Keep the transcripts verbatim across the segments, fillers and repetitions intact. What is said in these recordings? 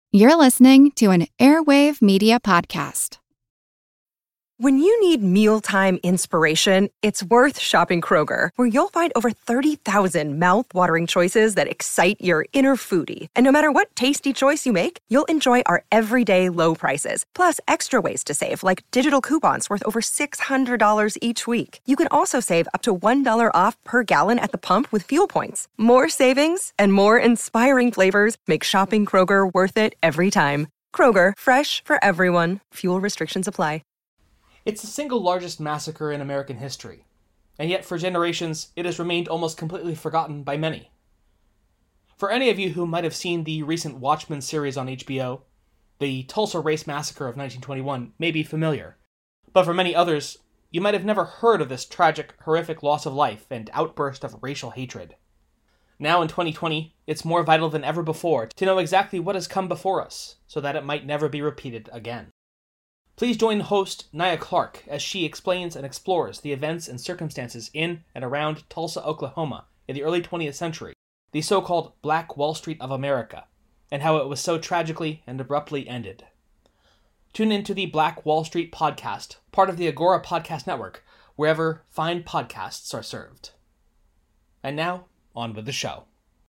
You're listening to an Airwave Media Podcast. When you need mealtime inspiration, it's worth shopping Kroger, where you'll find over thirty thousand mouth-watering choices that excite your inner foodie. And no matter what tasty choice you make, you'll enjoy our everyday low prices, plus extra ways to save, like digital coupons worth over six hundred dollars each week. You can also save up to one dollar off per gallon at the pump with fuel points. More savings and more inspiring flavors make shopping Kroger worth it every time. Kroger, fresh for everyone. Fuel restrictions apply. It's the single largest massacre in American history, and yet for generations it has remained almost completely forgotten by many. For any of you who might have seen the recent Watchmen series on H B O, the Tulsa Race Massacre of nineteen twenty-one may be familiar, but for many others, you might have never heard of this tragic, horrific loss of life and outburst of racial hatred. Now in twenty twenty, it's more vital than ever before to know exactly what has come before us, so that it might never be repeated again. Please join host Nia Clark as she explains and explores the events and circumstances in and around Tulsa, Oklahoma in the early twentieth century, the so-called Black Wall Street of America, and how it was so tragically and abruptly ended. Tune into the Black Wall Street podcast, part of the Agora Podcast Network, wherever fine podcasts are served. And now, on with the show.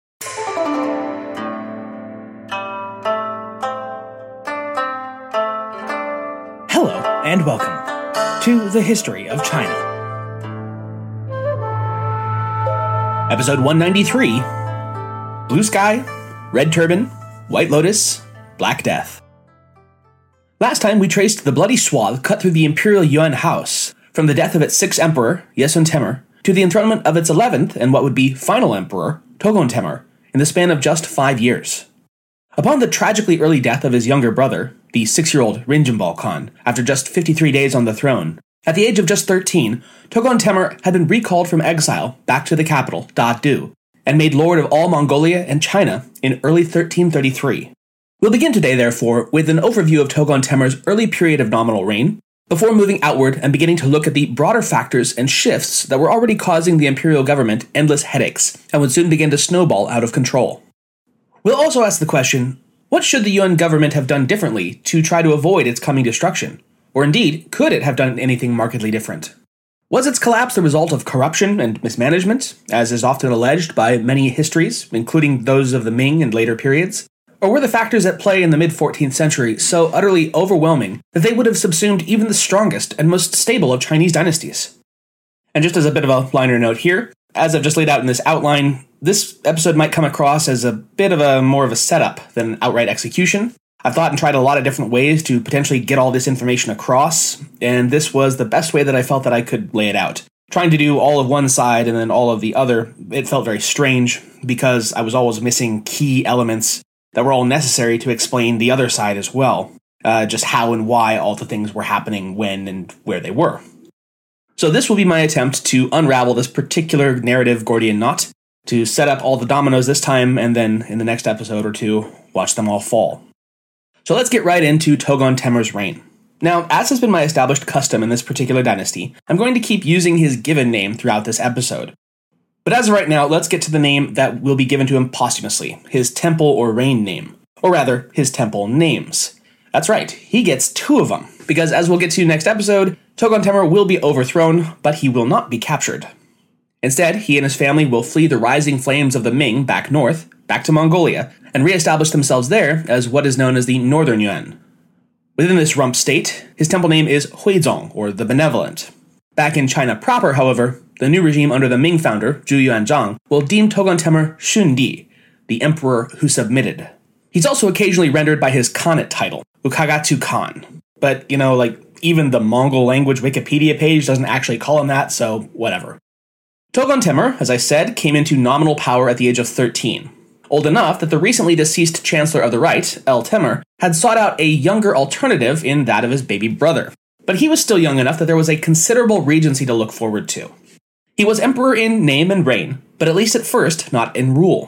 Hello, and welcome to The History of China. Episode one ninety-three, Blue Sky, Red Turban, White Lotus, Black Death. Last time we traced the bloody swath cut through the Imperial Yuan house, from the death of its sixth emperor, Yesun Temur, to the enthronement of its eleventh and what would be final emperor, Togon Temur, in the span of just five years. Upon the tragically early death of his younger brother, the six-year-old Rinjinbal Khan, after just fifty-three days on the throne, at the age of just thirteen, Togon Temur had been recalled from exile back to the capital, Da-Du, and made lord of all Mongolia and China in early thirteen thirty-three. We'll begin today, therefore, with an overview of Togon Temur's early period of nominal reign, before moving outward and beginning to look at the broader factors and shifts that were already causing the imperial government endless headaches and would soon begin to snowball out of control. We'll also ask the question, what should the Yuan government have done differently to try to avoid its coming destruction? Or indeed, could it have done anything markedly different? Was its collapse the result of corruption and mismanagement, as is often alleged by many histories, including those of the Ming and later periods? Or were the factors at play in the mid-fourteenth century so utterly overwhelming that they would have subsumed even the strongest and most stable of Chinese dynasties? And just as a bit of a liner note here, as I've just laid out in this outline, this episode might come across as a bit of a more of a setup than outright execution. I've thought and tried a lot of different ways to potentially get all this information across, and this was the best way that I felt that I could lay it out. Trying to do all of one side and then all of the other, it felt very strange because I was always missing key elements that were all necessary to explain the other side as well, uh, just how and why all the things were happening when and where they were. So this will be my attempt to unravel this particular narrative Gordian knot, to set up all the dominoes this time, and then in the next episode or two, watch them all fall. So let's get right into Togon Temur's reign. Now, as has been my established custom in this particular dynasty, I'm going to keep using his given name throughout this episode. But as of right now, let's get to the name that will be given to him posthumously, his temple or reign name. Or rather, his temple names. That's right, he gets two of them, because as we'll get to next episode, Togon Temur will be overthrown, but he will not be captured. Instead, he and his family will flee the rising flames of the Ming back north, back to Mongolia, and re-establish themselves there as what is known as the Northern Yuan. Within this rump state, his temple name is Huizong, or the Benevolent. Back in China proper, however, the new regime under the Ming founder, Zhu Yuanzhang, will deem Togon Temur Xundi, the emperor who submitted. He's also occasionally rendered by his Khanate title, Ukagatu Khan. But, you know, like, even the Mongol language Wikipedia page doesn't actually call him that, so whatever. Togon Temur, as I said, came into nominal power at the age of thirteen. Old enough that the recently deceased Chancellor of the Right, El Temur, had sought out a younger alternative in that of his baby brother. But he was still young enough that there was a considerable regency to look forward to. He was emperor in name and reign, but at least at first, not in rule.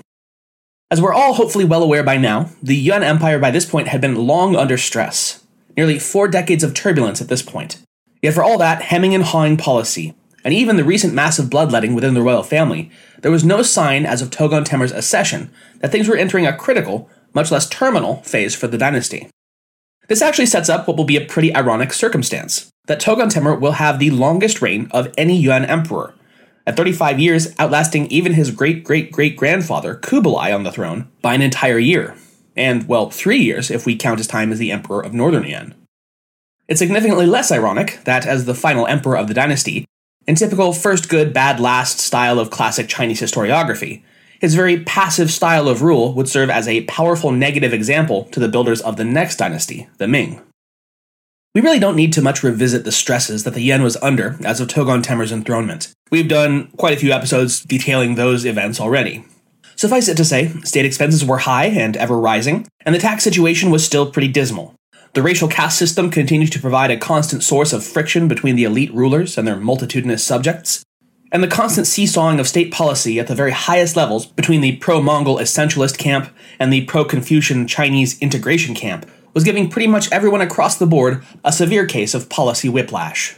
As we're all hopefully well aware by now, the Yuan Empire by this point had been long under stress. Nearly four decades of turbulence at this point. Yet for all that hemming and hawing policy, and even the recent massive bloodletting within the royal family, there was no sign as of Togon Temur's accession that things were entering a critical, much less terminal, phase for the dynasty. This actually sets up what will be a pretty ironic circumstance, that Togon Temür will have the longest reign of any Yuan emperor, at thirty-five years outlasting even his great-great-great-grandfather Kublai on the throne by an entire year, and, well, three years if we count his time as the emperor of Northern Yuan. It's significantly less ironic that, as the final emperor of the dynasty, in typical first good, bad last style of classic Chinese historiography, his very passive style of rule would serve as a powerful negative example to the builders of the next dynasty, the Ming. We really don't need to much revisit the stresses that the Yuan was under as of Togon Temür's enthronement. We've done quite a few episodes detailing those events already. Suffice it to say, state expenses were high and ever rising, and the tax situation was still pretty dismal. The racial caste system continued to provide a constant source of friction between the elite rulers and their multitudinous subjects, and the constant seesawing of state policy at the very highest levels between the pro-Mongol essentialist camp and the pro-Confucian Chinese integration camp was giving pretty much everyone across the board a severe case of policy whiplash.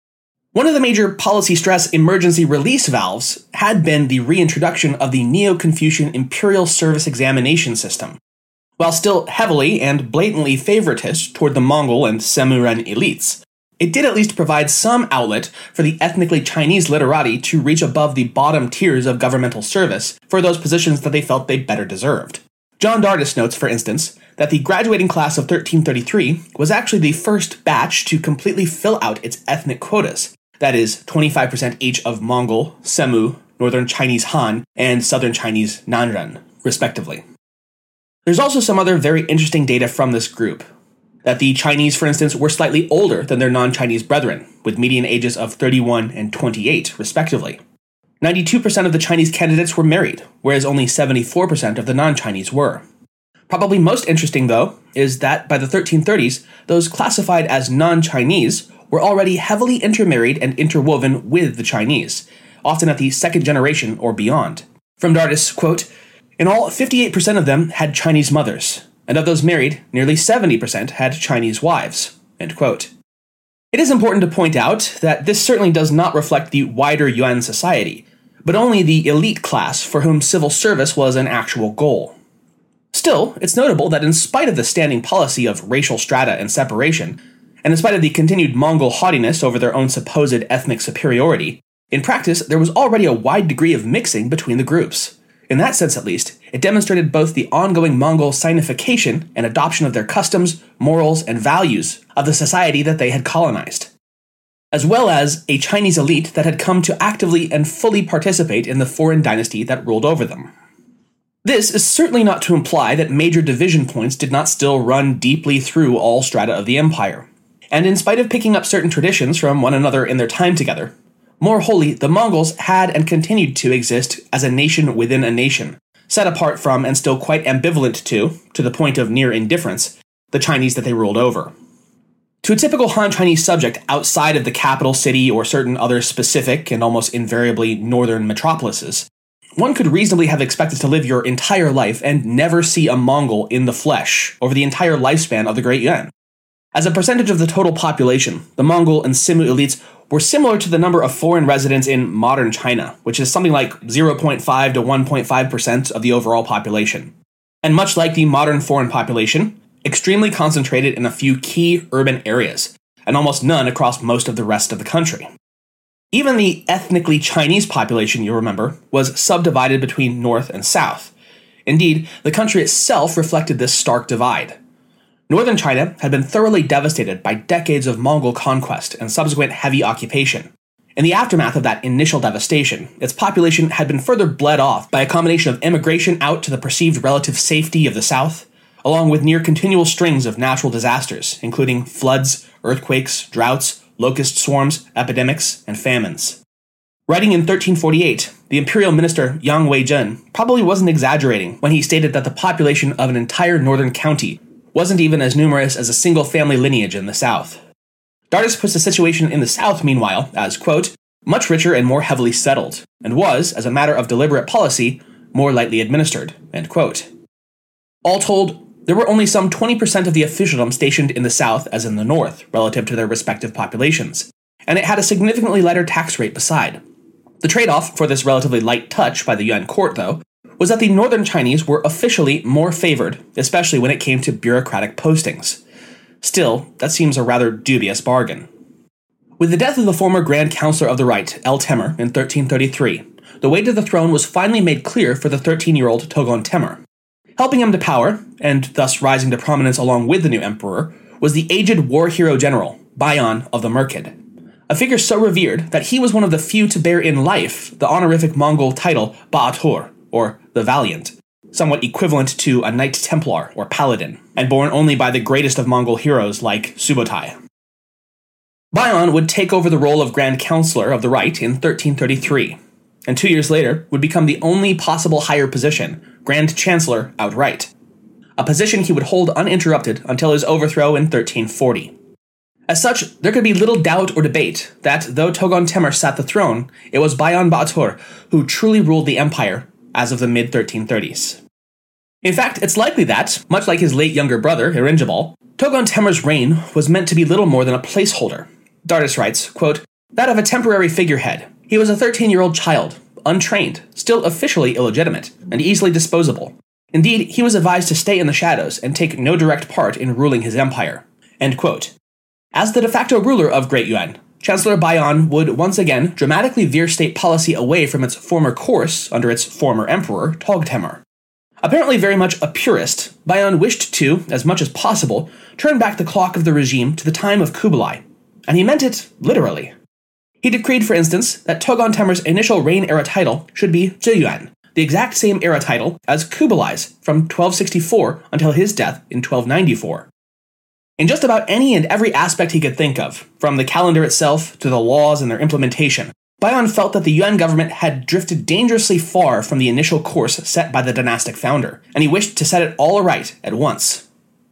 One of the major policy stress emergency release valves had been the reintroduction of the Neo-Confucian Imperial Service Examination System. While still heavily and blatantly favoritist toward the Mongol and Semuren elites, it did at least provide some outlet for the ethnically Chinese literati to reach above the bottom tiers of governmental service for those positions that they felt they better deserved. John Dardis notes, for instance, that the graduating class of thirteen thirty-three was actually the first batch to completely fill out its ethnic quotas, that is, twenty-five percent each of Mongol, Semu, Northern Chinese Han, and Southern Chinese Nanren, respectively. There's also some other very interesting data from this group. That the Chinese, for instance, were slightly older than their non-Chinese brethren, with median ages of thirty-one and twenty-eight, respectively. ninety-two percent of the Chinese candidates were married, whereas only seventy-four percent of the non-Chinese were. Probably most interesting, though, is that by the thirteen thirties, those classified as non-Chinese were already heavily intermarried and interwoven with the Chinese, often at the second generation or beyond. From Dardis, quote, "In all, fifty-eight percent of them had Chinese mothers, and of those married, nearly seventy percent had Chinese wives." End quote. It is important to point out that this certainly does not reflect the wider Yuan society, but only the elite class for whom civil service was an actual goal. Still, it's notable that in spite of the standing policy of racial strata and separation, and in spite of the continued Mongol haughtiness over their own supposed ethnic superiority, in practice there was already a wide degree of mixing between the groups. In that sense, at least, it demonstrated both the ongoing Mongol Sinification and adoption of their customs, morals, and values of the society that they had colonized, as well as a Chinese elite that had come to actively and fully participate in the foreign dynasty that ruled over them. This is certainly not to imply that major division points did not still run deeply through all strata of the empire, and in spite of picking up certain traditions from one another in their time together, more wholly, the Mongols had and continued to exist as a nation within a nation, set apart from and still quite ambivalent to, to the point of near indifference, the Chinese that they ruled over. To a typical Han Chinese subject outside of the capital city or certain other specific and almost invariably northern metropolises, one could reasonably have expected to live your entire life and never see a Mongol in the flesh over the entire lifespan of the Great Yuan. As a percentage of the total population, the Mongol and Semu elites were similar to the number of foreign residents in modern China, which is something like zero point five to one point five percent of the overall population. And much like the modern foreign population, extremely concentrated in a few key urban areas, and almost none across most of the rest of the country. Even the ethnically Chinese population, you'll remember, was subdivided between north and south. Indeed, the country itself reflected this stark divide. Northern China had been thoroughly devastated by decades of Mongol conquest and subsequent heavy occupation. In the aftermath of that initial devastation, its population had been further bled off by a combination of immigration out to the perceived relative safety of the south, along with near-continual strings of natural disasters, including floods, earthquakes, droughts, locust swarms, epidemics, and famines. Writing in thirteen forty-eight, the imperial minister Yang Weizhen probably wasn't exaggerating when he stated that the population of an entire northern county wasn't even as numerous as a single family lineage in the south. Dardis puts the situation in the south, meanwhile, as, quote, much richer and more heavily settled, and was, as a matter of deliberate policy, more lightly administered, end quote. All told, there were only some twenty percent of the officialdom stationed in the south as in the north, relative to their respective populations, and it had a significantly lighter tax rate beside. The trade-off for this relatively light touch by the Yuan court, though, was that the northern Chinese were officially more favored, especially when it came to bureaucratic postings. Still, that seems a rather dubious bargain. With the death of the former Grand Counselor of the Right, El Temur, in thirteen thirty-three, the way to the throne was finally made clear for the thirteen-year-old Togon Temur. Helping him to power, and thus rising to prominence along with the new emperor, was the aged war hero general, Bayan of the Merkid, a figure so revered that he was one of the few to bear in life the honorific Mongol title Ba'atur, or the Valiant, somewhat equivalent to a Knight Templar or Paladin, and borne only by the greatest of Mongol heroes like Subutai. Bayan would take over the role of Grand Counselor of the Right in thirteen thirty-three, and two years later would become the only possible higher position, Grand Chancellor outright, a position he would hold uninterrupted until his overthrow in thirteen forty. As such, there could be little doubt or debate that, though Togon Temur sat the throne, it was Bayan Ba'atur who truly ruled the empire as of the mid thirteen thirties. In fact, it's likely that, much like his late younger brother, Irinjabal, Togon Temur's reign was meant to be little more than a placeholder. Dardis writes, quote, "That of a temporary figurehead. He was a thirteen-year-old child, untrained, still officially illegitimate, and easily disposable. Indeed, he was advised to stay in the shadows and take no direct part in ruling his empire." End quote. As the de facto ruler of Great Yuan, Chancellor Bayan would once again dramatically veer state policy away from its former course under its former emperor, Tog Temur. Apparently very much a purist, Bayan wished to, as much as possible, turn back the clock of the regime to the time of Kublai, and he meant it literally. He decreed, for instance, that Togon Temur's initial reign-era title should be Zhiyuan, the exact same era title as Kublai's from twelve sixty-four until his death in twelve ninety-four. In just about any and every aspect he could think of, from the calendar itself to the laws and their implementation, Bayan felt that the Yuan government had drifted dangerously far from the initial course set by the dynastic founder, and he wished to set it all aright at once.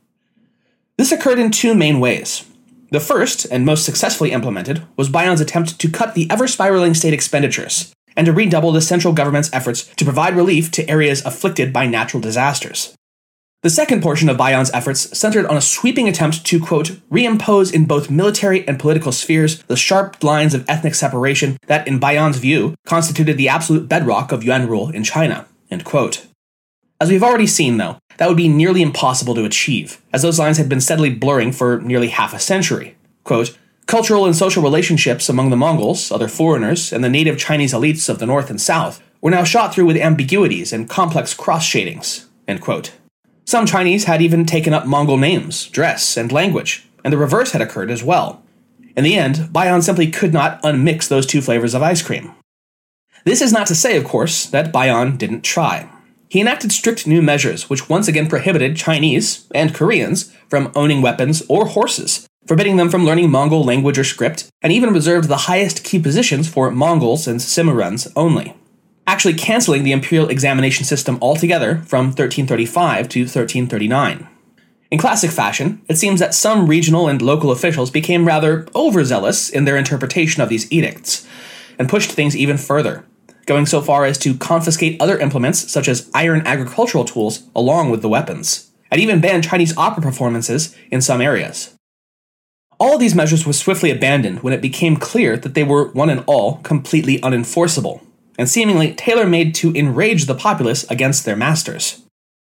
This occurred in two main ways. The first, and most successfully implemented, was Bayan's attempt to cut the ever-spiraling state expenditures, and to redouble the central government's efforts to provide relief to areas afflicted by natural disasters. The second portion of Bayan's efforts centered on a sweeping attempt to, quote, reimpose in both military and political spheres the sharp lines of ethnic separation that, in Bayan's view, constituted the absolute bedrock of Yuan rule in China, end quote. As we've already seen, though, that would be nearly impossible to achieve, as those lines had been steadily blurring for nearly half a century. Quote, cultural and social relationships among the Mongols, other foreigners, and the native Chinese elites of the north and south were now shot through with ambiguities and complex cross-shadings, end quote. Some Chinese had even taken up Mongol names, dress, and language, and the reverse had occurred as well. In the end, Bayan simply could not unmix those two flavors of ice cream. This is not to say, of course, that Bayan didn't try. He enacted strict new measures which once again prohibited Chinese, and Koreans, from owning weapons or horses, forbidding them from learning Mongol language or script, and even reserved the highest key positions for Mongols and Simuruns only, actually cancelling the imperial examination system altogether from thirteen thirty-five to thirteen thirty-nine. In classic fashion, it seems that some regional and local officials became rather overzealous in their interpretation of these edicts, and pushed things even further, going so far as to confiscate other implements such as iron agricultural tools along with the weapons, and even ban Chinese opera performances in some areas. All of these measures were swiftly abandoned when it became clear that they were, one and all, completely unenforceable, and seemingly tailor-made to enrage the populace against their masters.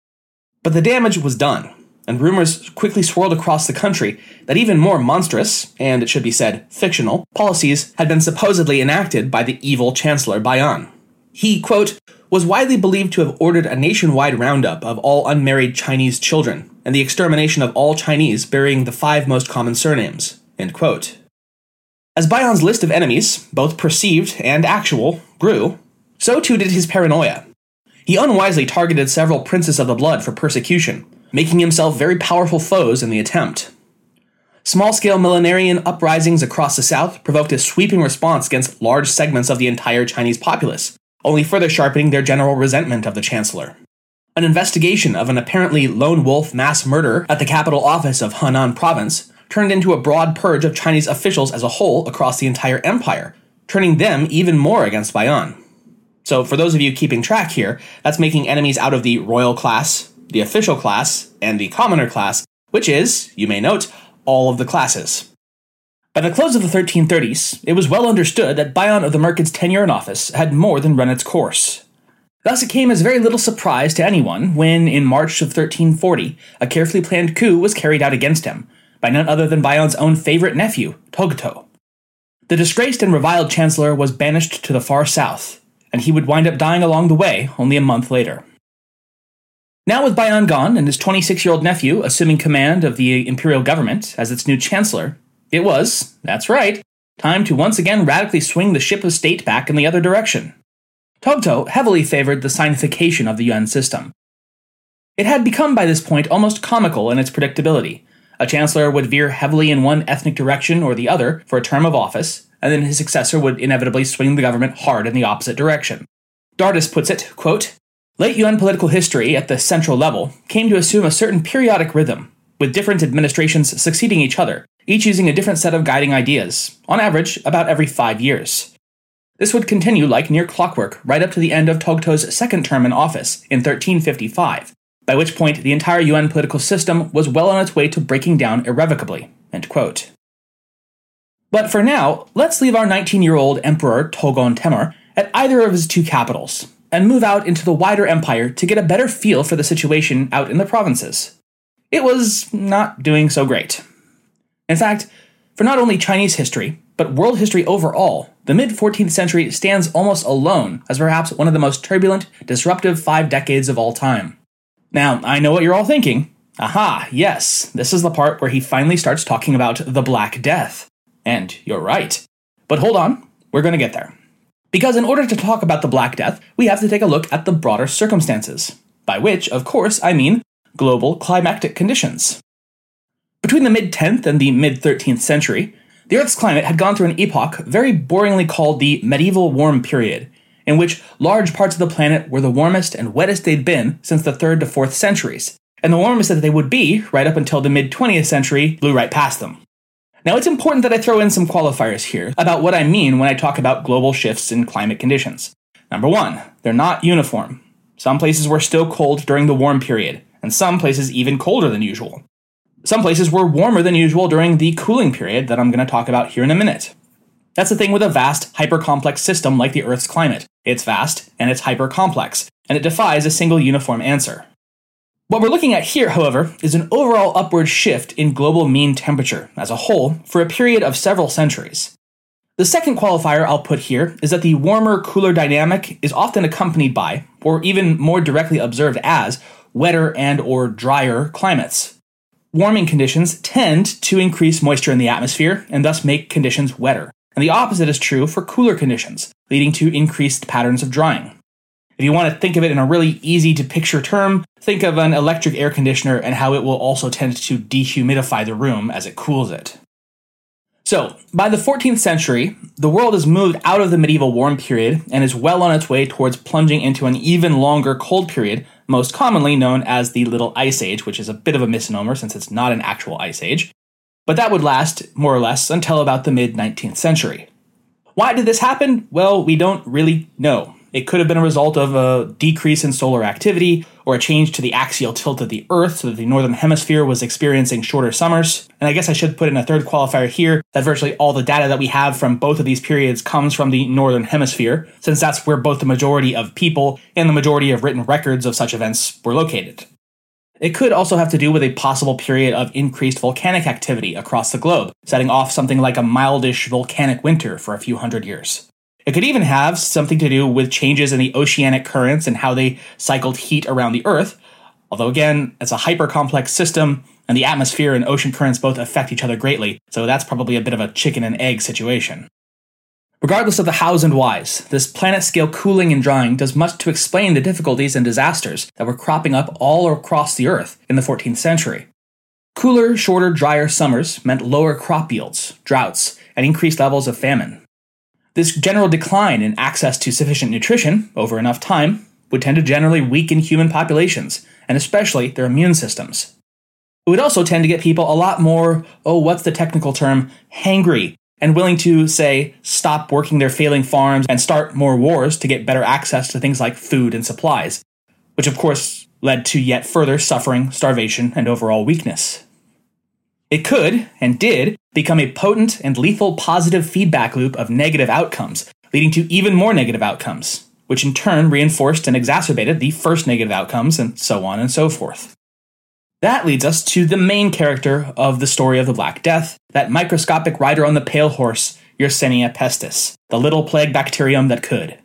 But the damage was done, and rumors quickly swirled across the country that even more monstrous, and it should be said, fictional, policies had been supposedly enacted by the evil Chancellor Bayan. He, quote, was widely believed to have ordered a nationwide roundup of all unmarried Chinese children, and the extermination of all Chinese bearing the five most common surnames, end quote. As Bayan's list of enemies, both perceived and actual, grew, so too did his paranoia. He unwisely targeted several princes of the blood for persecution, making himself very powerful foes in the attempt. Small-scale millenarian uprisings across the south provoked a sweeping response against large segments of the entire Chinese populace, only further sharpening their general resentment of the chancellor. An investigation of an apparently lone wolf mass murder at the capital office of Henan province turned into a broad purge of Chinese officials as a whole across the entire empire, turning them even more against Bayan. So for those of you keeping track here, that's making enemies out of the royal class, the official class, and the commoner class, which is, you may note, all of the classes. By the close of the thirteen thirties, it was well understood that Bayan of the Merkid's tenure in office had more than run its course. Thus it came as very little surprise to anyone when, in March of thirteen forty, a carefully planned coup was carried out against him, by none other than Bayon's own favorite nephew, Togto. The disgraced and reviled chancellor was banished to the far south, and he would wind up dying along the way only a month later. Now with Bayan gone and his twenty-six-year-old nephew assuming command of the imperial government as its new chancellor, it was, that's right, time to once again radically swing the ship of state back in the other direction. Togto heavily favored the sinification of the Yuan system. It had become by this point almost comical in its predictability. A chancellor would veer heavily in one ethnic direction or the other for a term of office, and then his successor would inevitably swing the government hard in the opposite direction. Dardis puts it, quote, "Late Yuan political history at the central level came to assume a certain periodic rhythm, with different administrations succeeding each other, each using a different set of guiding ideas, on average about every five years. This would continue like near clockwork right up to the end of Togto's second term in office in thirteen fifty-five, by which point the entire Yuan political system was well on its way to breaking down irrevocably." End quote. But for now, let's leave our nineteen-year-old Emperor Togon Temur at either of his two capitals, and move out into the wider empire to get a better feel for the situation out in the provinces. It was not doing so great. In fact, for not only Chinese history, but world history overall, the mid-fourteenth century stands almost alone as perhaps one of the most turbulent, disruptive five decades of all time. Now, I know what you're all thinking. Aha, yes, this is the part where he finally starts talking about the Black Death. And you're right. But hold on, we're going to get there. Because in order to talk about the Black Death, we have to take a look at the broader circumstances. By which, of course, I mean global climatic conditions. Between the mid-tenth and the mid-thirteenth century, the Earth's climate had gone through an epoch very boringly called the Medieval Warm Period, in which large parts of the planet were the warmest and wettest they'd been since the third to fourth centuries, and the warmest that they would be right up until the mid-twentieth century blew right past them. Now it's important that I throw in some qualifiers here about what I mean when I talk about global shifts in climate conditions. Number one, they're not uniform. Some places were still cold during the warm period, and some places even colder than usual. Some places were warmer than usual during the cooling period that I'm going to talk about here in a minute. That's the thing with a vast, hyper-complex system like the Earth's climate. It's vast, and it's hyper-complex, and it defies a single uniform answer. What we're looking at here, however, is an overall upward shift in global mean temperature as a whole for a period of several centuries. The second qualifier I'll put here is that the warmer-cooler dynamic is often accompanied by, or even more directly observed as, wetter and or drier climates. Warming conditions tend to increase moisture in the atmosphere and thus make conditions wetter. And the opposite is true for cooler conditions, leading to increased patterns of drying. If you want to think of it in a really easy-to-picture term, think of an electric air conditioner and how it will also tend to dehumidify the room as it cools it. So, by the fourteenth century, the world has moved out of the medieval warm period and is well on its way towards plunging into an even longer cold period, most commonly known as the Little Ice Age, which is a bit of a misnomer since it's not an actual ice age. But that would last, more or less, until about the mid-nineteenth century. Why did this happen? Well, we don't really know. It could have been a result of a decrease in solar activity, or a change to the axial tilt of the Earth so that the northern hemisphere was experiencing shorter summers. And I guess I should put in a third qualifier here, that virtually all the data that we have from both of these periods comes from the northern hemisphere, since that's where both the majority of people and the majority of written records of such events were located. It could also have to do with a possible period of increased volcanic activity across the globe, setting off something like a mildish volcanic winter for a few hundred years. It could even have something to do with changes in the oceanic currents and how they cycled heat around the Earth, although again, it's a hyper-complex system, and the atmosphere and ocean currents both affect each other greatly, so that's probably a bit of a chicken and egg situation. Regardless of the hows and whys, this planet-scale cooling and drying does much to explain the difficulties and disasters that were cropping up all across the Earth in the fourteenth century. Cooler, shorter, drier summers meant lower crop yields, droughts, and increased levels of famine. This general decline in access to sufficient nutrition over enough time would tend to generally weaken human populations, and especially their immune systems. It would also tend to get people a lot more, oh, what's the technical term, hangry, and willing to, say, stop working their failing farms and start more wars to get better access to things like food and supplies, which of course led to yet further suffering, starvation, and overall weakness. It could, and did, become a potent and lethal positive feedback loop of negative outcomes, leading to even more negative outcomes, which in turn reinforced and exacerbated the first negative outcomes, and so on and so forth. That leads us to the main character of the story of the Black Death, that microscopic rider on the pale horse, Yersinia pestis, the little plague bacterium that could.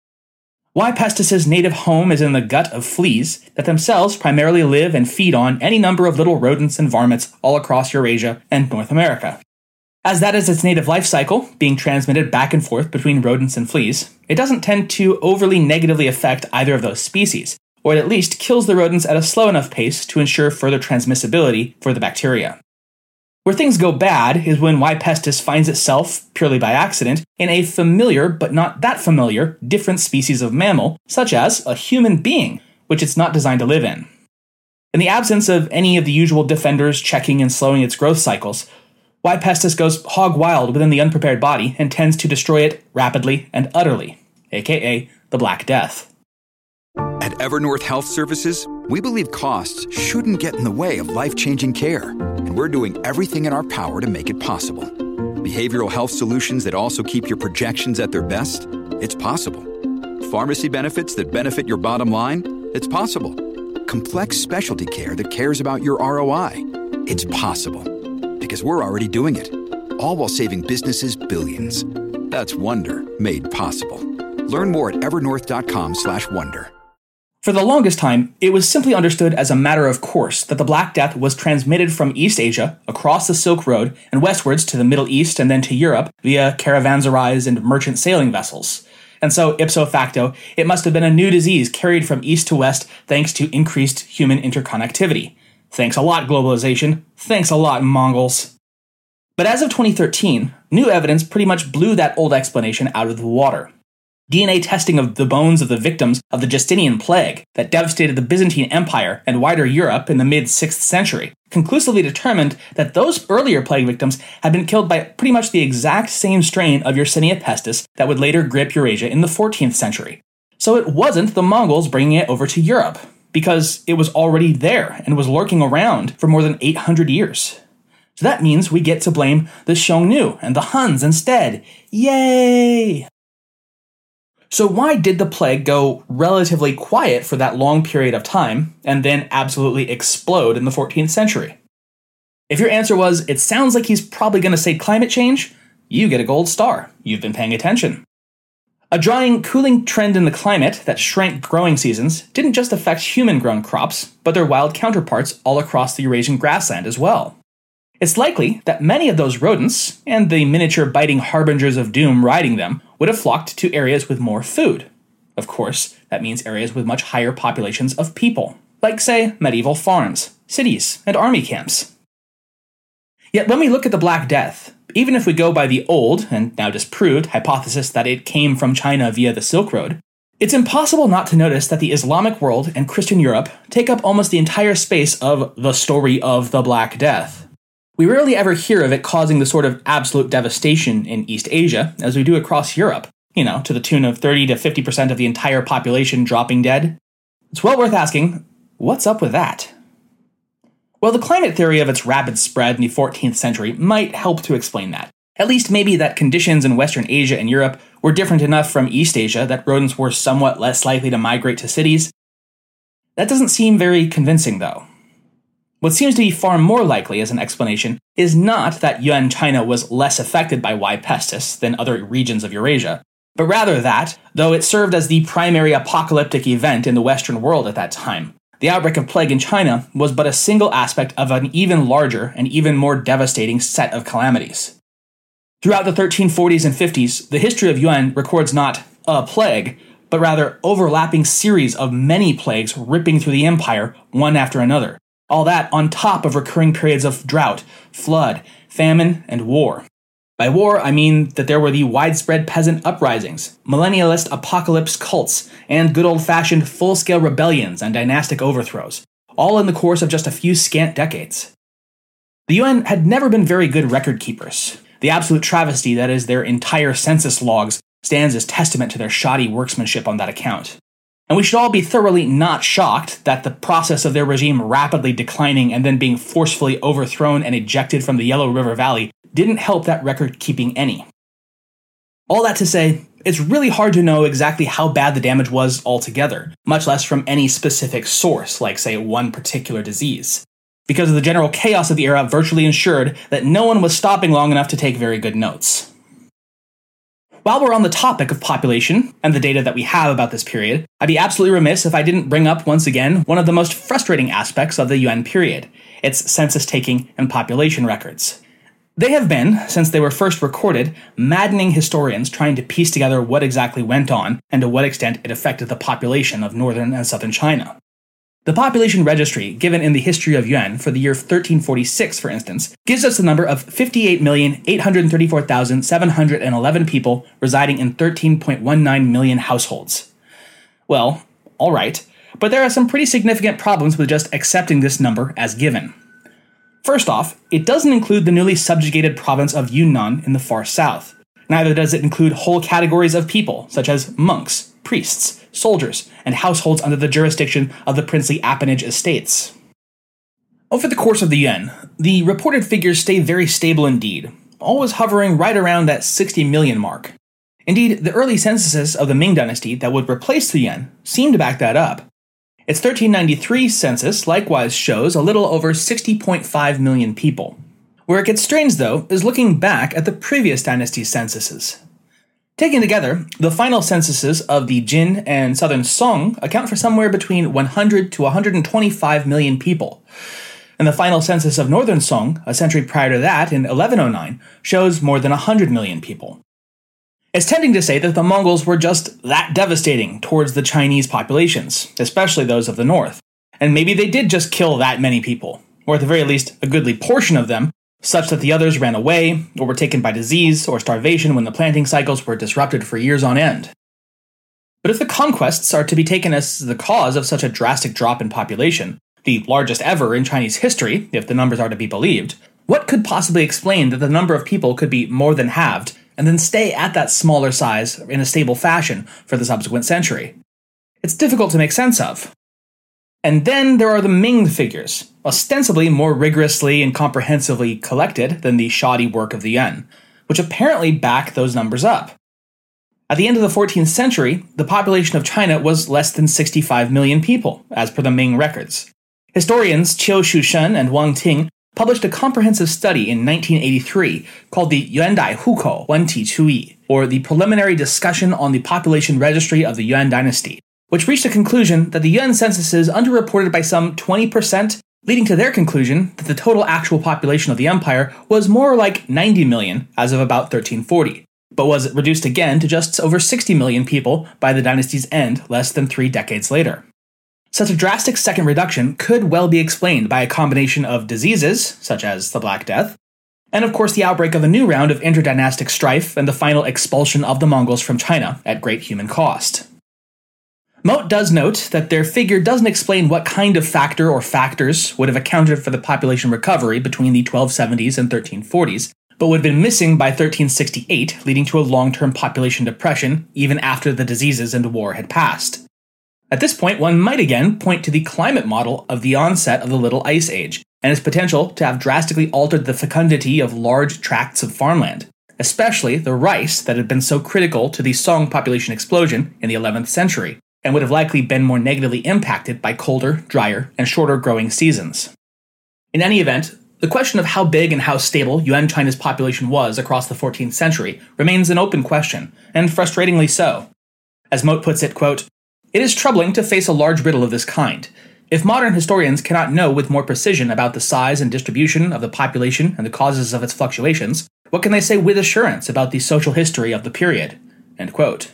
Y. pestis's native home is in the gut of fleas that themselves primarily live and feed on any number of little rodents and varmints all across Eurasia and North America. As that is its native life cycle, being transmitted back and forth between rodents and fleas, it doesn't tend to overly negatively affect either of those species, or it at least kills the rodents at a slow enough pace to ensure further transmissibility for the bacteria. Where things go bad is when Y. pestis finds itself, purely by accident, in a familiar, but not that familiar, different species of mammal, such as a human being, which it's not designed to live in. In the absence of any of the usual defenders checking and slowing its growth cycles, Y. pestis goes hog wild within the unprepared body and tends to destroy it rapidly and utterly, aka the Black Death. At Evernorth Health Services, we believe costs shouldn't get in the way of life-changing care, and we're doing everything in our power to make it possible. Behavioral health solutions that also keep your projections at their best? It's possible. Pharmacy benefits that benefit your bottom line? It's possible. Complex specialty care that cares about your R O I? It's possible. Because we're already doing it. All while saving businesses billions. That's Wonder made possible. Learn more at evernorth.com slash wonder. For the longest time, it was simply understood as a matter of course that the Black Death was transmitted from East Asia, across the Silk Road, and westwards to the Middle East and then to Europe via caravanserais and merchant sailing vessels. And so, ipso facto, it must have been a new disease carried from east to west thanks to increased human interconnectivity. Thanks a lot, globalization. Thanks a lot, Mongols. But as of twenty thirteen, new evidence pretty much blew that old explanation out of the water. D N A testing of the bones of the victims of the Justinian plague that devastated the Byzantine Empire and wider Europe in the mid-sixth century conclusively determined that those earlier plague victims had been killed by pretty much the exact same strain of Yersinia pestis that would later grip Eurasia in the fourteenth century. So it wasn't the Mongols bringing it over to Europe, because it was already there and was lurking around for more than eight hundred years. So that means we get to blame the Xiongnu and the Huns instead. Yay! So why did the plague go relatively quiet for that long period of time, and then absolutely explode in the fourteenth century? If your answer was, it sounds like he's probably going to say climate change, you get a gold star. You've been paying attention. A drying, cooling trend in the climate that shrank growing seasons didn't just affect human-grown crops, but their wild counterparts all across the Eurasian grassland as well. It's likely that many of those rodents, and the miniature biting harbingers of doom riding them, would have flocked to areas with more food. Of course, that means areas with much higher populations of people, like, say, medieval farms, cities, and army camps. Yet when we look at the Black Death, even if we go by the old, and now disproved, hypothesis that it came from China via the Silk Road, it's impossible not to notice that the Islamic world and Christian Europe take up almost the entire space of the story of the Black Death. We rarely ever hear of it causing the sort of absolute devastation in East Asia as we do across Europe, you know, to the tune of thirty to fifty percent of the entire population dropping dead. It's well worth asking, what's up with that? Well, the climate theory of its rapid spread in the fourteenth century might help to explain that. At least maybe that conditions in Western Asia and Europe were different enough from East Asia that rodents were somewhat less likely to migrate to cities. That doesn't seem very convincing, though. What seems to be far more likely as an explanation is not that Yuan China was less affected by Y. pestis than other regions of Eurasia, but rather that, though it served as the primary apocalyptic event in the Western world at that time, the outbreak of plague in China was but a single aspect of an even larger and even more devastating set of calamities. Throughout the thirteen forties and fifties, the history of Yuan records not a plague, but rather overlapping series of many plagues ripping through the empire, one after another. All that on top of recurring periods of drought, flood, famine, and war. By war, I mean that there were the widespread peasant uprisings, millennialist apocalypse cults, and good old-fashioned full-scale rebellions and dynastic overthrows, all in the course of just a few scant decades. The Yuan had never been very good record keepers. The absolute travesty that is their entire census logs stands as testament to their shoddy workmanship on that account. And we should all be thoroughly not shocked that the process of their regime rapidly declining and then being forcefully overthrown and ejected from the Yellow River Valley didn't help that record-keeping any. All that to say, it's really hard to know exactly how bad the damage was altogether, much less from any specific source, like, say, one particular disease. Because of the general chaos of the era virtually ensured that no one was stopping long enough to take very good notes. While we're on the topic of population, and the data that we have about this period, I'd be absolutely remiss if I didn't bring up once again one of the most frustrating aspects of the Yuan period, its census-taking and population records. They have been, since they were first recorded, maddening historians trying to piece together what exactly went on and to what extent it affected the population of northern and southern China. The population registry given in the History of Yuan for the year thirteen forty-six, for instance, gives us the number of fifty-eight million eight hundred thirty-four thousand seven hundred eleven people residing in thirteen point one nine million households. Well, alright, but there are some pretty significant problems with just accepting this number as given. First off, it doesn't include the newly subjugated province of Yunnan in the far south. Neither does it include whole categories of people, such as monks, priests, soldiers, and households under the jurisdiction of the princely appanage estates. Over the course of the Yuan, the reported figures stay very stable indeed, always hovering right around that sixty million mark. Indeed, the early censuses of the Ming dynasty that would replace the Yuan seem to back that up. Its thirteen ninety-three census likewise shows a little over sixty point five million people. Where it gets strange, though, is looking back at the previous dynasty's censuses. Taken together, the final censuses of the Jin and Southern Song account for somewhere between one hundred to one hundred twenty-five million people, and the final census of Northern Song, a century prior to that in eleven oh nine, shows more than one hundred million people. It's tempting to say that the Mongols were just that devastating towards the Chinese populations, especially those of the north, and maybe they did just kill that many people, or at the very least a goodly portion of them, such that the others ran away, or were taken by disease or starvation when the planting cycles were disrupted for years on end. But if the conquests are to be taken as the cause of such a drastic drop in population, the largest ever in Chinese history, if the numbers are to be believed, what could possibly explain that the number of people could be more than halved, and then stay at that smaller size in a stable fashion for the subsequent century? It's difficult to make sense of. And then there are the Ming figures, ostensibly more rigorously and comprehensively collected than the shoddy work of the Yuan, which apparently back those numbers up. At the end of the fourteenth century, the population of China was less than sixty-five million people, as per the Ming records. Historians Qiu Shushen and Wang Ting published a comprehensive study in nineteen eighty-three called the Yuandai Hukou Wanti Chui, or the Preliminary Discussion on the Population Registry of the Yuan Dynasty, which reached a conclusion that the Yuan census is underreported by some twenty percent, leading to their conclusion that the total actual population of the empire was more like ninety million as of about thirteen forty, but was reduced again to just over sixty million people by the dynasty's end less than three decades later. Such a drastic second reduction could well be explained by a combination of diseases, such as the Black Death, and of course the outbreak of a new round of interdynastic strife and the final expulsion of the Mongols from China at great human cost. Mote does note that their figure doesn't explain what kind of factor or factors would have accounted for the population recovery between the twelve seventies and thirteen forties, but would have been missing by thirteen sixty-eight, leading to a long-term population depression even after the diseases and war had passed. At this point, one might again point to the climate model of the onset of the Little Ice Age, and its potential to have drastically altered the fecundity of large tracts of farmland, especially the rice that had been so critical to the Song population explosion in the eleventh century, and would have likely been more negatively impacted by colder, drier, and shorter growing seasons. In any event, the question of how big and how stable Yuan China's population was across the fourteenth century remains an open question, and frustratingly so. As Mote puts it, quote, "It is troubling to face a large riddle of this kind. If modern historians cannot know with more precision about the size and distribution of the population and the causes of its fluctuations, what can they say with assurance about the social history of the period?" End quote.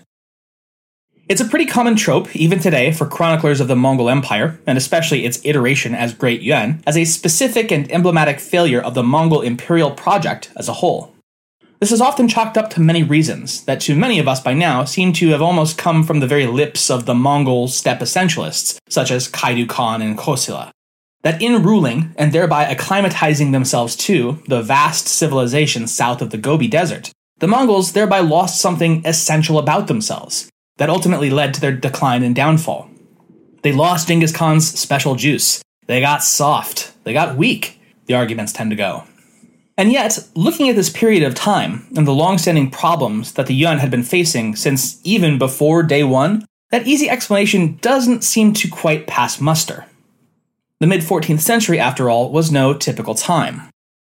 It's a pretty common trope, even today, for chroniclers of the Mongol Empire, and especially its iteration as Great Yuan, as a specific and emblematic failure of the Mongol imperial project as a whole. This is often chalked up to many reasons that to many of us by now seem to have almost come from the very lips of the Mongol steppe essentialists, such as Kaidu Khan and Kosila. That in ruling, and thereby acclimatizing themselves to, the vast civilization south of the Gobi Desert, the Mongols thereby lost something essential about themselves, that ultimately led to their decline and downfall. They lost Genghis Khan's special juice. They got soft. They got weak, the arguments tend to go. And yet, looking at this period of time and the long-standing problems that the Yuan had been facing since even before day one, that easy explanation doesn't seem to quite pass muster. The mid-fourteenth century, after all, was no typical time.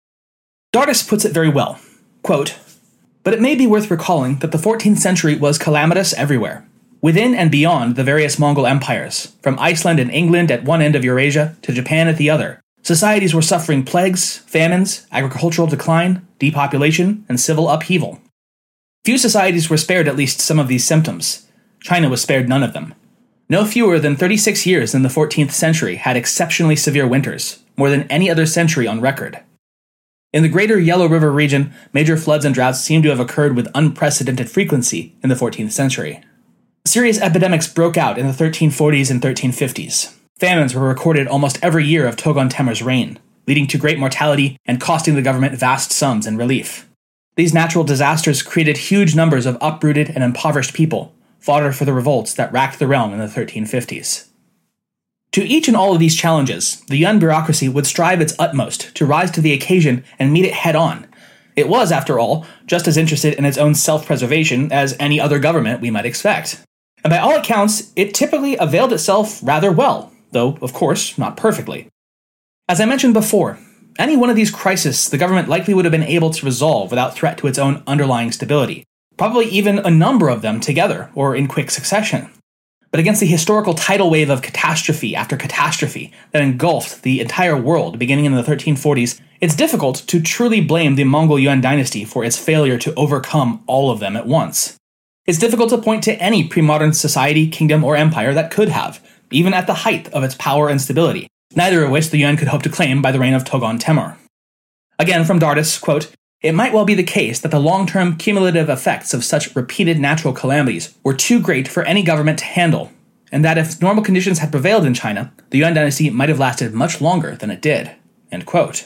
Dardis puts it very well, quote, "But it may be worth recalling that the fourteenth century was calamitous everywhere, within and beyond the various Mongol empires, from Iceland and England at one end of Eurasia to Japan at the other. Societies were suffering plagues, famines, agricultural decline, depopulation, and civil upheaval. Few societies were spared at least some of these symptoms. China was spared none of them. No fewer than thirty-six years in the fourteenth century had exceptionally severe winters, more than any other century on record. In the greater Yellow River region, major floods and droughts seem to have occurred with unprecedented frequency in the fourteenth century. Serious epidemics broke out in the thirteen forties and thirteen fifties. Famines were recorded almost every year of Togon Temir's reign, leading to great mortality and costing the government vast sums in relief. These natural disasters created huge numbers of uprooted and impoverished people, fodder for the revolts that racked the realm in the thirteen fifties. To each and all of these challenges, the Yuan bureaucracy would strive its utmost to rise to the occasion and meet it head-on. It was, after all, just as interested in its own self-preservation as any other government we might expect. And by all accounts, it typically availed itself rather well, though, of course, not perfectly. As I mentioned before, any one of these crises the government likely would have been able to resolve without threat to its own underlying stability, probably even a number of them together or in quick succession. But against the historical tidal wave of catastrophe after catastrophe that engulfed the entire world beginning in the thirteen forties, it's difficult to truly blame the Mongol Yuan dynasty for its failure to overcome all of them at once. It's difficult to point to any pre-modern society, kingdom, or empire that could have, even at the height of its power and stability, neither of which the Yuan could hope to claim by the reign of Togon Temur. Again, from Dardis, quote, "It might well be the case that the long-term cumulative effects of such repeated natural calamities were too great for any government to handle, and that if normal conditions had prevailed in China, the Yuan dynasty might have lasted much longer than it did." End quote.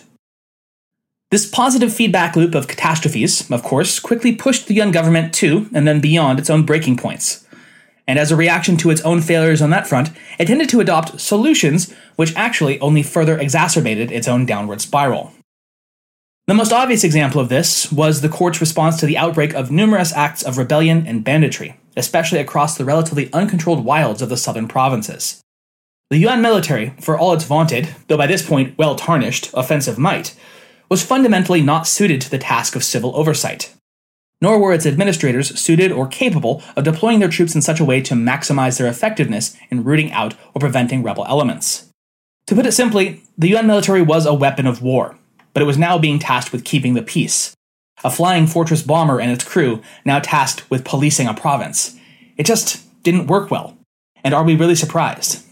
This positive feedback loop of catastrophes, of course, quickly pushed the Yuan government to, and then beyond, its own breaking points. And as a reaction to its own failures on that front, it tended to adopt solutions which actually only further exacerbated its own downward spiral. The most obvious example of this was the court's response to the outbreak of numerous acts of rebellion and banditry, especially across the relatively uncontrolled wilds of the southern provinces. The Yuan military, for all its vaunted, though by this point well-tarnished, offensive might, was fundamentally not suited to the task of civil oversight. Nor were its administrators suited or capable of deploying their troops in such a way to maximize their effectiveness in rooting out or preventing rebel elements. To put it simply, the Yuan military was a weapon of war, but it was now being tasked with keeping the peace. A flying fortress bomber and its crew now tasked with policing a province. It just didn't work well. And are we really surprised?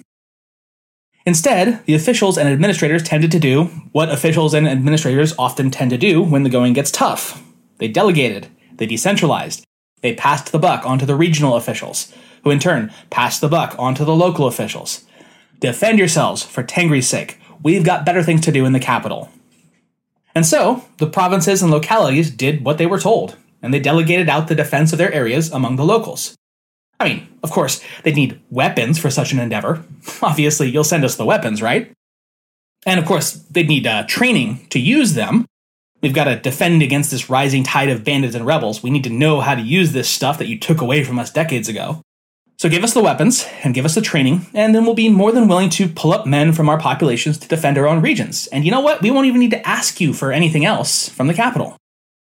Instead, the officials and administrators tended to do what officials and administrators often tend to do when the going gets tough. They delegated. They decentralized. They passed the buck onto the regional officials, who in turn passed the buck onto the local officials. Defend yourselves, for Tengri's sake. We've got better things to do in the capital. And so, the provinces and localities did what they were told, and they delegated out the defense of their areas among the locals. I mean, of course, they'd need weapons for such an endeavor. Obviously, you'll send us the weapons, right? And of course, they'd need uh, training to use them. We've got to defend against this rising tide of bandits and rebels. We need to know how to use this stuff that you took away from us decades ago. So give us the weapons, and give us the training, and then we'll be more than willing to pull up men from our populations to defend our own regions. And you know what? We won't even need to ask you for anything else from the capital.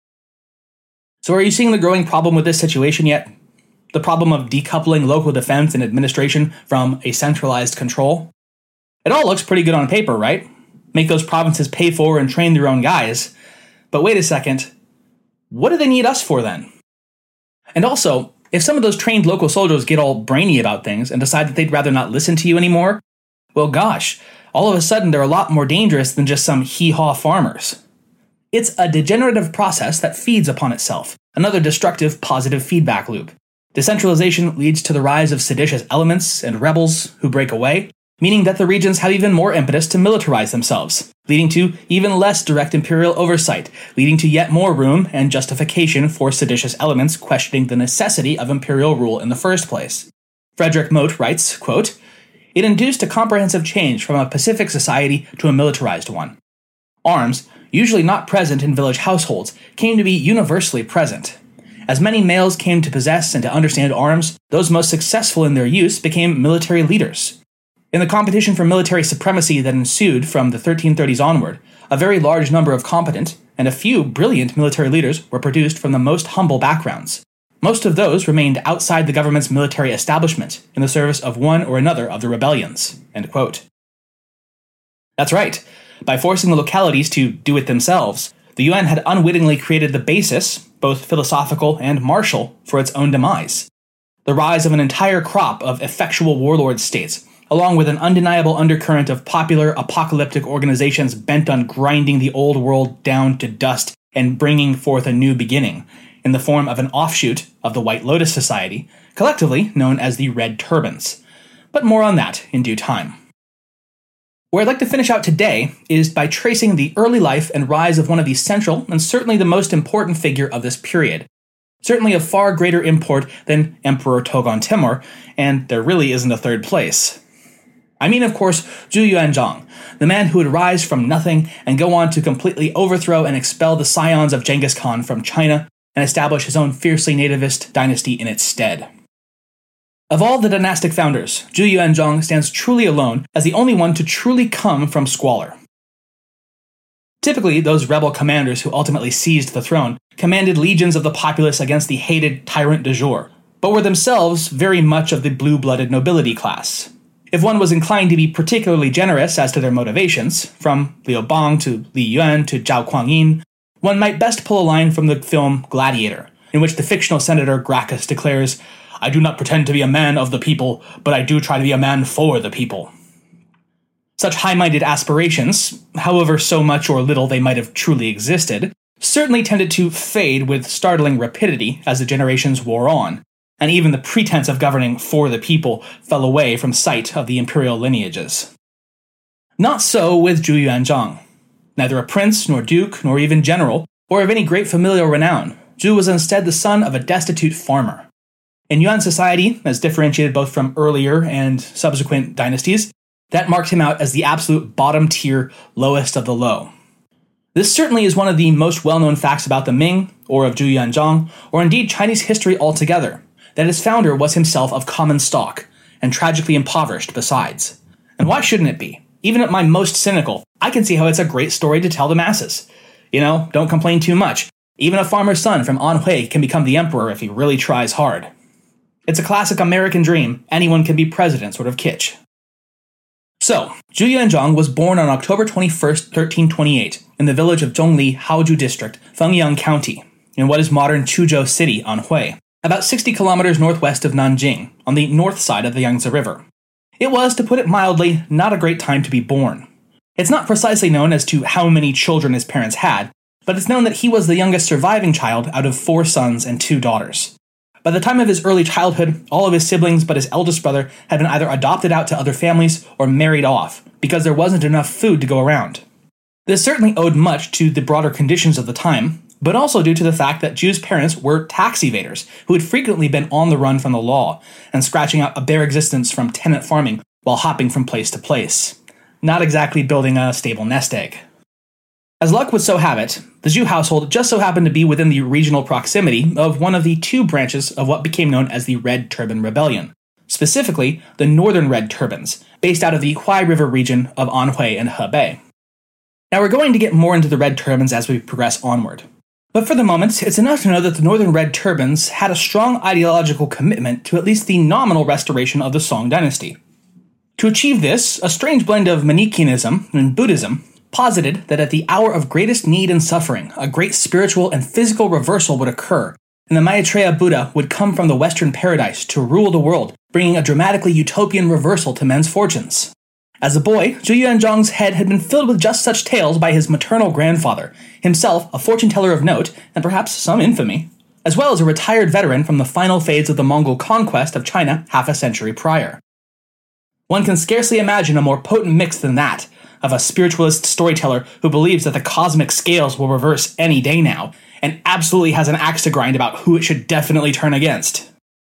So are you seeing the growing problem with this situation yet? The problem of decoupling local defense and administration from a centralized control? It all looks pretty good on paper, right? Make those provinces pay for and train their own guys. But wait a second, what do they need us for then? And also, if some of those trained local soldiers get all brainy about things and decide that they'd rather not listen to you anymore, well gosh, all of a sudden they're a lot more dangerous than just some hee-haw farmers. It's a degenerative process that feeds upon itself, another destructive positive feedback loop. Decentralization leads to the rise of seditious elements and rebels who break away, meaning that the regions have even more impetus to militarize themselves, leading to even less direct imperial oversight, leading to yet more room and justification for seditious elements questioning the necessity of imperial rule in the first place. Frederick Mote writes, quote, "It induced a comprehensive change from a pacific society to a militarized one. Arms, usually not present in village households, came to be universally present. As many males came to possess and to understand arms, those most successful in their use became military leaders. In the competition for military supremacy that ensued from the thirteen thirties onward, a very large number of competent and a few brilliant military leaders were produced from the most humble backgrounds. Most of those remained outside the government's military establishment in the service of one or another of the rebellions." End quote. That's right. By forcing the localities to do it themselves, the Yuan had unwittingly created the basis, both philosophical and martial, for its own demise. The rise of an entire crop of effectual warlord states, along with an undeniable undercurrent of popular apocalyptic organizations bent on grinding the old world down to dust and bringing forth a new beginning, in the form of an offshoot of the White Lotus Society, collectively known as the Red Turbans. But more on that in due time. Where I'd like to finish out today is by tracing the early life and rise of one of the central and certainly the most important figure of this period. Certainly of far greater import than Emperor Togon Timur, and there really isn't a third place. I mean, of course, Zhu Yuanzhang, the man who would rise from nothing and go on to completely overthrow and expel the scions of Genghis Khan from China and establish his own fiercely nativist dynasty in its stead. Of all the dynastic founders, Zhu Yuanzhang stands truly alone as the only one to truly come from squalor. Typically, those rebel commanders who ultimately seized the throne commanded legions of the populace against the hated tyrant du jour, but were themselves very much of the blue-blooded nobility class. If one was inclined to be particularly generous as to their motivations, from Liu Bang to Li Yuan to Zhao Kuangyin, one might best pull a line from the film Gladiator, in which the fictional senator Gracchus declares, "I do not pretend to be a man of the people, but I do try to be a man for the people." Such high-minded aspirations, however so much or little they might have truly existed, certainly tended to fade with startling rapidity as the generations wore on, and even the pretense of governing for the people fell away from sight of the imperial lineages. Not so with Zhu Yuanzhang. Neither a prince, nor duke, nor even general, or of any great familial renown, Zhu was instead the son of a destitute farmer. In Yuan society, as differentiated both from earlier and subsequent dynasties, that marked him out as the absolute bottom tier, lowest of the low. This certainly is one of the most well-known facts about the Ming, or of Zhu Yuanzhang, or indeed Chinese history altogether, that his founder was himself of common stock, and tragically impoverished besides. And why shouldn't it be? Even at my most cynical, I can see how it's a great story to tell the masses. You know, don't complain too much. Even a farmer's son from Anhui can become the emperor if he really tries hard. It's a classic American dream, anyone can be president sort of kitsch. So, Zhu Yuanzhang was born on October twenty-first, thirteen twenty-eight, in the village of Zhongli, Haoju District, Fengyang County, in what is modern Chuzhou City, Anhui, about sixty kilometers northwest of Nanjing, on the north side of the Yangtze River. It was, to put it mildly, not a great time to be born. It's not precisely known as to how many children his parents had, but it's known that he was the youngest surviving child out of four sons and two daughters. By the time of his early childhood, all of his siblings but his eldest brother had been either adopted out to other families or married off, because there wasn't enough food to go around. This certainly owed much to the broader conditions of the time, but also due to the fact that Zhu's parents were tax evaders who had frequently been on the run from the law and scratching out a bare existence from tenant farming while hopping from place to place. Not exactly building a stable nest egg. As luck would so have it, the Zhu household just so happened to be within the regional proximity of one of the two branches of what became known as the Red Turban Rebellion, specifically the Northern Red Turbans, based out of the Huai River region of Anhui and Hebei. Now we're going to get more into the Red Turbans as we progress onward. But for the moment, it's enough to know that the Northern Red Turbans had a strong ideological commitment to at least the nominal restoration of the Song dynasty. To achieve this, a strange blend of Manichaeism and Buddhism posited that at the hour of greatest need and suffering, a great spiritual and physical reversal would occur, and the Maitreya Buddha would come from the Western paradise to rule the world, bringing a dramatically utopian reversal to men's fortunes. As a boy, Zhu Yuanzhang's head had been filled with just such tales by his maternal grandfather, himself a fortune-teller of note, and perhaps some infamy, as well as a retired veteran from the final phase of the Mongol conquest of China half a century prior. One can scarcely imagine a more potent mix than that, of a spiritualist storyteller who believes that the cosmic scales will reverse any day now, and absolutely has an axe to grind about who it should definitely turn against.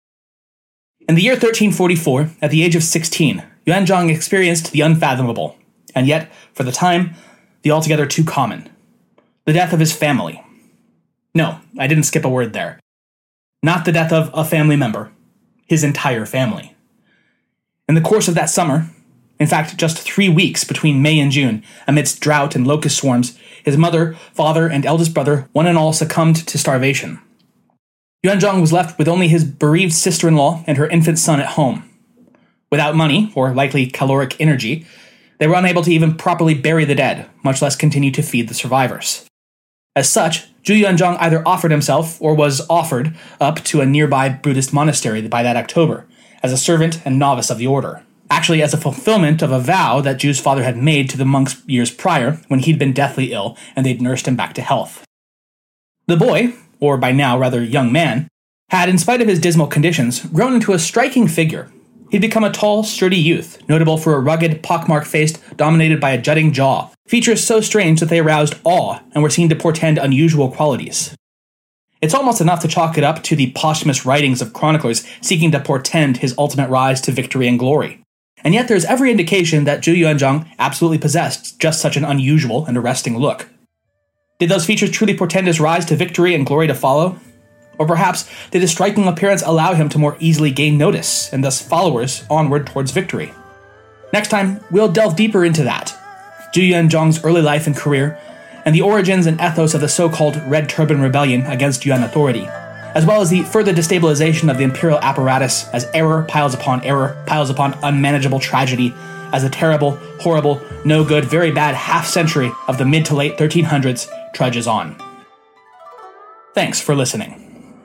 In the year thirteen forty-four, at the age of sixteen, Yuanzhang experienced the unfathomable, and yet, for the time, the altogether too common. The death of his family. No, I didn't skip a word there. Not the death of a family member, his entire family. In the course of that summer, in fact, just three weeks between May and June, amidst drought and locust swarms, his mother, father, and eldest brother, one and all, succumbed to starvation. Yuanzhang was left with only his bereaved sister-in-law and her infant son at home. Without money, or likely caloric energy, they were unable to even properly bury the dead, much less continue to feed the survivors. As such, Zhu Yuanzhang either offered himself or was offered up to a nearby Buddhist monastery by that October, as a servant and novice of the order. Actually, as a fulfillment of a vow that Zhu's father had made to the monks years prior, when he'd been deathly ill and they'd nursed him back to health. The boy, or by now rather young man, had, in spite of his dismal conditions, grown into a striking figure. He'd become a tall, sturdy youth, notable for a rugged, pockmarked face dominated by a jutting jaw, features so strange that they aroused awe and were seen to portend unusual qualities. It's almost enough to chalk it up to the posthumous writings of chroniclers seeking to portend his ultimate rise to victory and glory. And yet there's every indication that Zhu Yuanzhang absolutely possessed just such an unusual and arresting look. Did those features truly portend his rise to victory and glory to follow? Or perhaps did his striking appearance allow him to more easily gain notice, and thus followers onward towards victory? Next time, we'll delve deeper into that, Zhu Yuanzhang's early life and career, and the origins and ethos of the so-called Red Turban Rebellion against Yuan authority, as well as the further destabilization of the imperial apparatus as error piles upon error, piles upon unmanageable tragedy, as the terrible, horrible, no good, very bad half-century of the mid to late thirteen hundreds trudges on. Thanks for listening.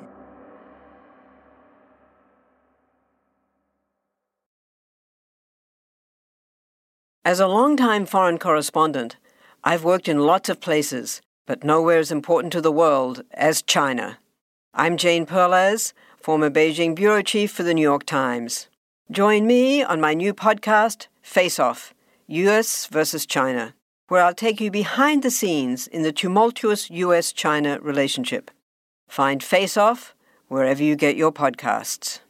As a longtime foreign correspondent, I've worked in lots of places, but nowhere as important to the world as China. I'm Jane Perlez, former Beijing bureau chief for the New York Times. Join me on my new podcast, Face Off, U S versus China, where I'll take you behind the scenes in the tumultuous U S China relationship. Find Face Off wherever you get your podcasts.